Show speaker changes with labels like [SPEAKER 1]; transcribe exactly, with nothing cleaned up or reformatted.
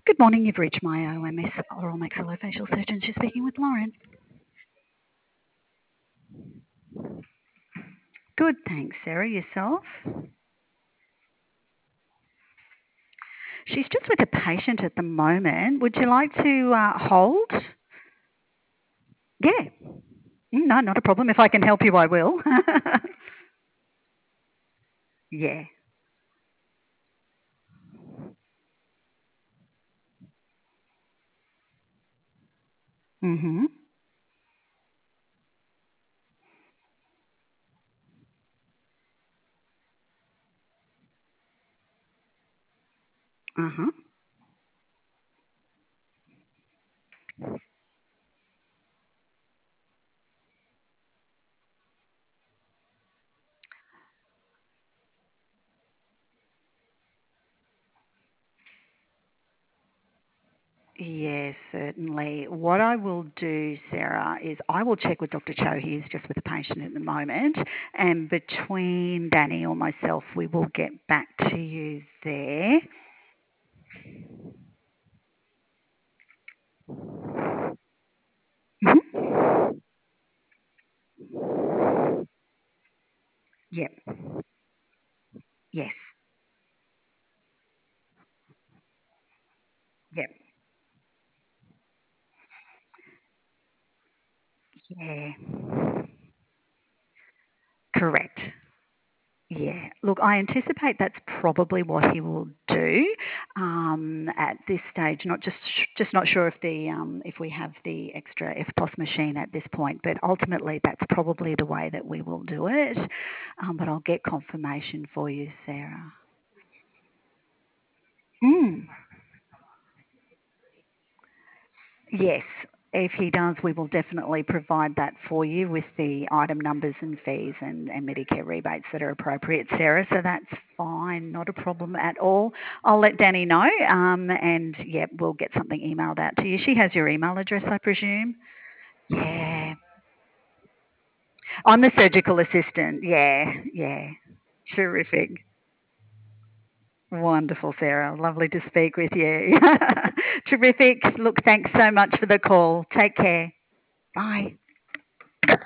[SPEAKER 1] Good morning, you've reached my O M S oral maxillofacial surgeon. She's speaking with Lauren. Good, thanks, Sarah. Yourself? She's just with a patient at the moment. Would you like to uh, hold? Yeah. Mm, No, not a problem. If I can help you, I will. Yeah. Mhm. Uh huh. Yes, certainly. What I will do, Sarah, is I will check with Doctor Cho. He is just with a patient at the moment. And between Danny or myself, we will get back to you there. Mhm. Yep. Yes. Yep. Yeah. Correct. Yeah. Look, I anticipate that's probably what he will do um, at this stage. Not just just not sure if the um, if we have the extra F P O S machine at this point, but ultimately that's probably the way that we will do it. Um, but I'll get confirmation for you, Sarah. Mm. Yes, if he does, we will definitely provide that for you with the item numbers and fees and, and Medicare rebates that are appropriate, Sarah. So that's fine, not a problem at all. I'll let Danny know, um, and yeah, we'll get something emailed out to you. She has your email address, I presume. Yeah, I'm the surgical assistant. Yeah, yeah, terrific. Wonderful, Sarah. Lovely to speak with you. Terrific. Look, thanks so much for the call. Take care. Bye.